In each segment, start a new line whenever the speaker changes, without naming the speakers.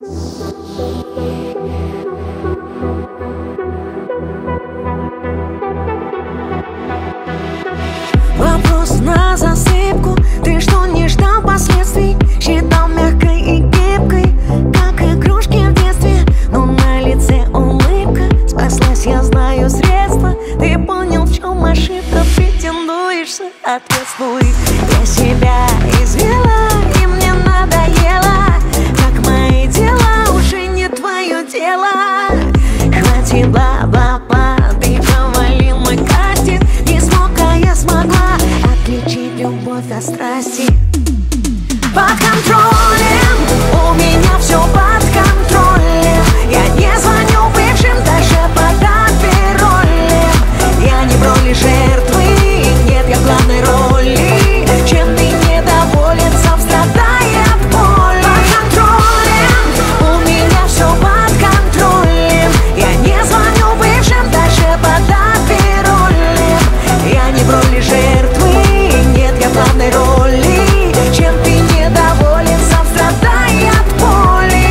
Вопрос на засыпку. Ты что, не ждал последствий? Считал мягкой и гибкой, как игрушки в детстве. Но на лице улыбка. Спаслась, я знаю средства. Ты понял, в чем ошибка. Претендуешь, соответствуй. Я себя извела, и мне надоело. Как мои дела, уже не твое дело. Хватит бла-бла-бла. Ты провалил мой кастинг. Не смог, а я смогла отличить любовь от страсти. Под контролем, у меня все под контролем. Я не звоню бывшим даже под паролем. Я не в роли жертвы, нет, я в главной роли. Чем ты недоволен, сам страдай от боли. Под контролем, у меня все под контролем. Я не звоню бывшим даже под паролем. Я не в роли жертвы, нет, я в главной роли. Чем ты недоволен, сам страдай от боли.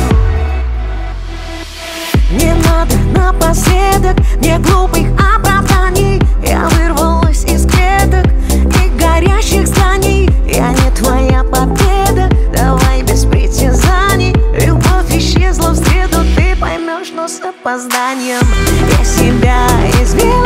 Не надо напоследок мне глупых оправданий. Я вырвалась из клеток и горящих зданий. Я не твоя победа, давай без притязаний. Любовь исчезла в среду, ты поймешь, но с опозданием. Я себя извела.